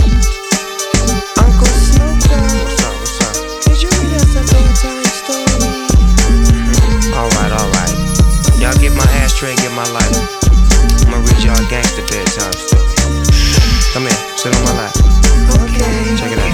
Uncle Snoop Dogg, What's up, what's up? could you read us a bedtime story? Alright. Y'all get my ashtray, get my lighter. I'ma read y'all a gangster bedtime story. Come here, sit on my lap. Okay. Check it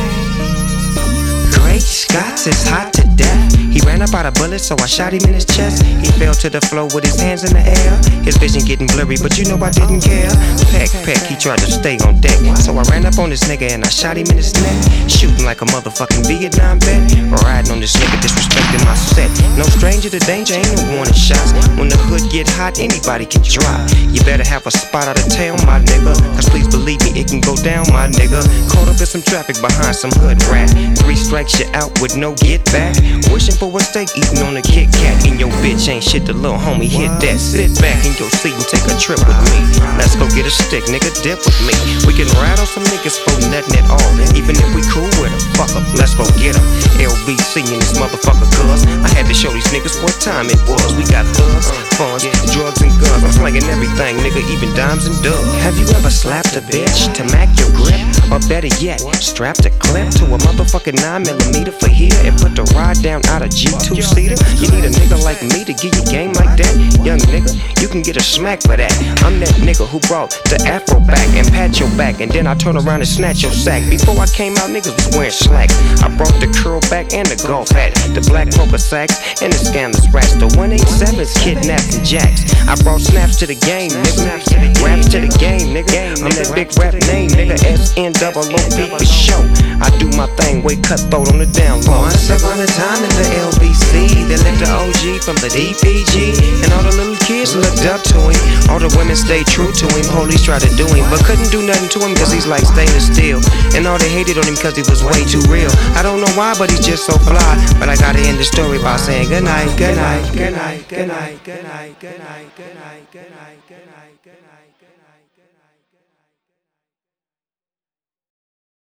out. Great Scots, it's hot to death. He ran up out of bullets, so I shot him in his chest. He fell to the floor with his hands in the air. His vision getting blurry, but you know I didn't care. Peck, he tried to stay on deck. So I ran up on this nigga and I shot him in his neck. Shooting like a motherfucking Vietnam vet. Riding on this nigga, disrespecting my set. No stranger to danger, ain't no warning shots. When the hood get hot, anybody can drop. You better have a spot out of town, my nigga. Cause please believe me, it can go down, my nigga. Caught up in some traffic behind some hood rat. 3 strikes, you out with no get back. Wishing for a steak, eating on a Kit Kat. And your bitch ain't shit, the little homie hit that. Sit back in your seat and take a trip with me. Let's go get a stick, nigga, dip with me. We can ride on some niggas for nothing at all. Even if we cool with them, fuck em, let's go get em. LBC in this motherfucker, cuz I had to show these niggas what time it was. We got thugs, funds, drugs and guns. I'm slanging everything, nigga, even dimes and dubs. Have you ever slapped a bitch to mac your grip? Or better yet, strapped a clip to a motherfucking 9mm for here and put the ride down out of G2-seater? You need a nigga like me to give you game like that? Young nigga, you can get a smack for that. I'm that nigga who brought the afro back and pat your back, and then I turn around and snatch your sack. Before I came out, niggas was wearing slacks. I brought the curl back and the golf hat, the black poker sacks and the scandalous rats, the 187s, kidnaps and jacks. I brought snaps to the game, nigga. Raps to the game, nigga. I'm that big rap name, nigga. SNOOP for show. I do my thing, way cutthroat on the down low. Once upon a time in the LBC, they left the OG from the DPG, and all the little kids looked up to him. All the women stayed true to him. Police tried to do him, but couldn't do nothing to him cause he's like stainless steel. And all they hated on him cause he was way too real. I don't know why, but he's just so fly. But I gotta end the story by saying good night, good night, good night, good night, good night, good night, good night, good night, good night, good night.